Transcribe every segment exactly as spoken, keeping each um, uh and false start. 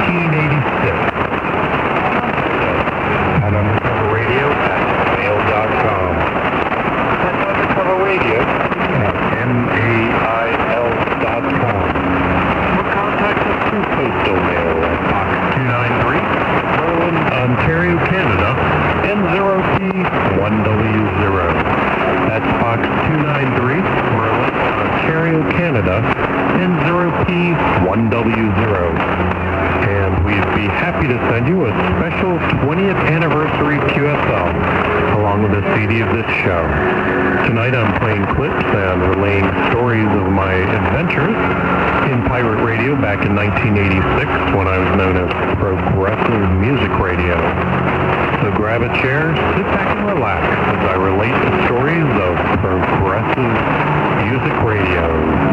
nineteen eighty-six. At Undercover Radio at mail dot com. At Undercover Radio at mail dot com. Or contact us through postal mail at Box two ninety-three, Berlin, Ontario, Canada, N zero P one W zero. That's Box two ninety-three, Berlin, Ontario, Canada, N zero P one W zero. And we'd be happy to send you a special twentieth anniversary Q S L along with a C D of this show. Tonight I'm playing clips and relaying stories of my adventures in pirate radio back in nineteen eighty-six when I was known as Progressive Music Radio. So grab a chair, sit back and relax as I relate the stories of Progressive Music Radio.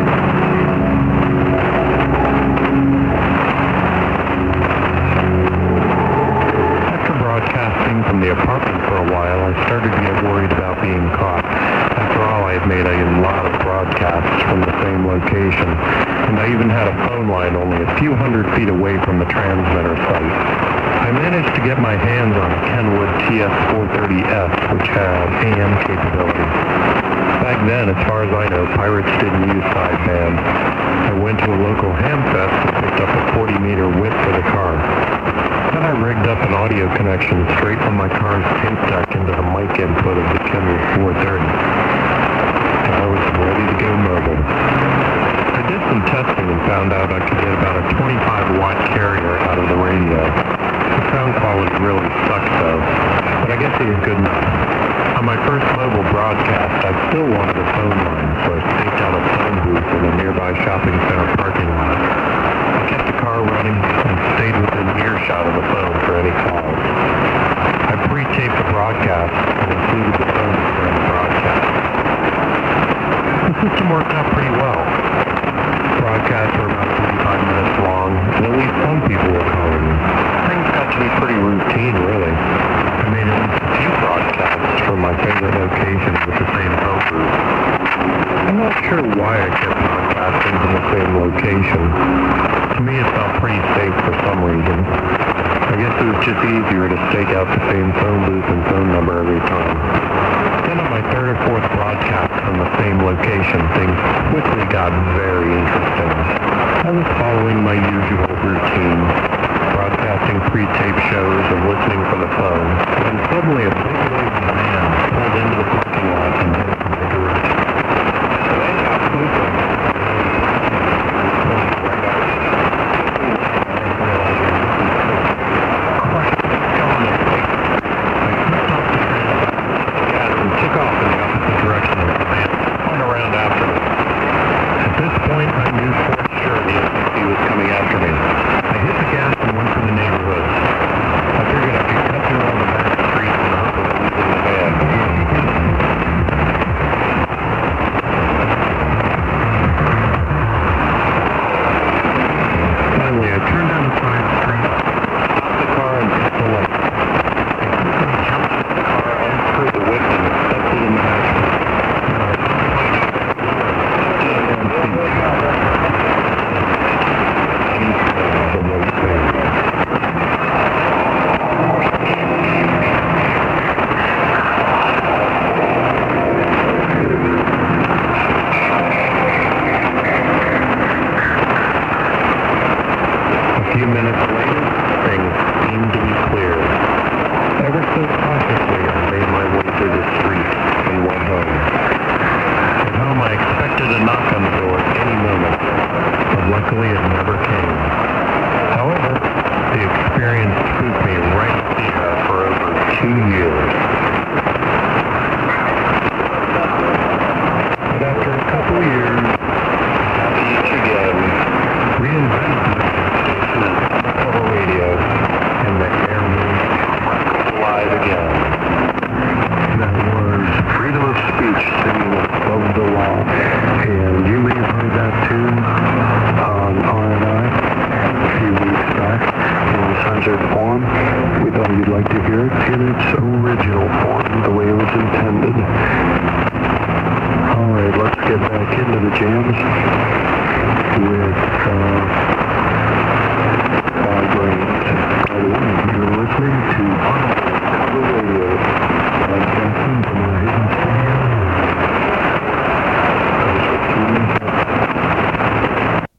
Broadcasting from the apartment for a while, I started to get worried about being caught. After all, I had made a lot of broadcasts from the same location, and I even had a phone line only a few hundred feet away from the transmitter site. I managed to get my hands on a Kenwood T S four thirty S, which had A M capability. Back then, as far as I know, pirates didn't use sideband. I went to a local ham fest and picked up a forty meter whip for the car. Then I rigged up an audio connection straight from my car's tape deck into the mic input of the Kenwood four thirty. And I was ready to go mobile. I did some testing and found out I could get about a twenty-five watt carrier out of the radio. The sound quality really sucked though, but I guess it was good enough. On my first mobile broadcast, I still wanted a phone line, so I staked out a phone booth in a nearby shopping center parking lot. I kept the car running and stayed within earshot of the phone for any calls. I pre-taped the broadcast and included the phone during the broadcast. The system worked out pretty well. Broadcasts were about thirty-five minutes long, and at least some people were calling me. Things got to be pretty routine, really. I made at least a few broadcasts from my favorite locations with the same phone booth. I'm not sure why I kept broadcasting from the same location. To me, it felt pretty safe for some reason. I guess it was just easier to stake out the same phone booth and phone number every time. Then on my third or fourth broadcast from the same location, things quickly got very interesting. I was following my usual routine, broadcasting pre-tape shows of listening from the phone, and suddenly a big lazy man pulled into the parking lot and headed from my direction. They got moving. All right, let's get back into the jams with uh,